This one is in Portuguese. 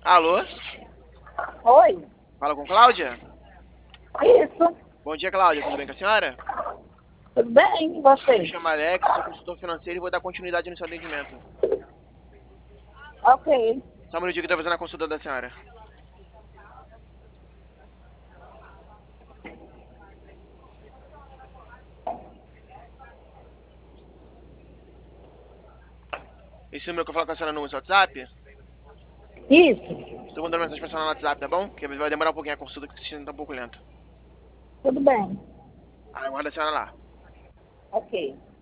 Alô? Oi, Fala com Cláudia? isso, Bom dia, Cláudia. Tudo bem com a senhora? tudo bem, e Me você? chamo Alex, sou consultor financeiro e vou dar continuidade no seu atendimento. Ok, Só um minutinho que eu tô fazendo a consulta da senhora. Esse número que eu falo com a senhora no seu WhatsApp? isso, Estou mandando mensagem pra senhora no WhatsApp, tá bom? Porque vai demorar um pouquinho a consulta, que o sistema tá um pouco lento. tudo bem, Aguarda a senhora lá. ok.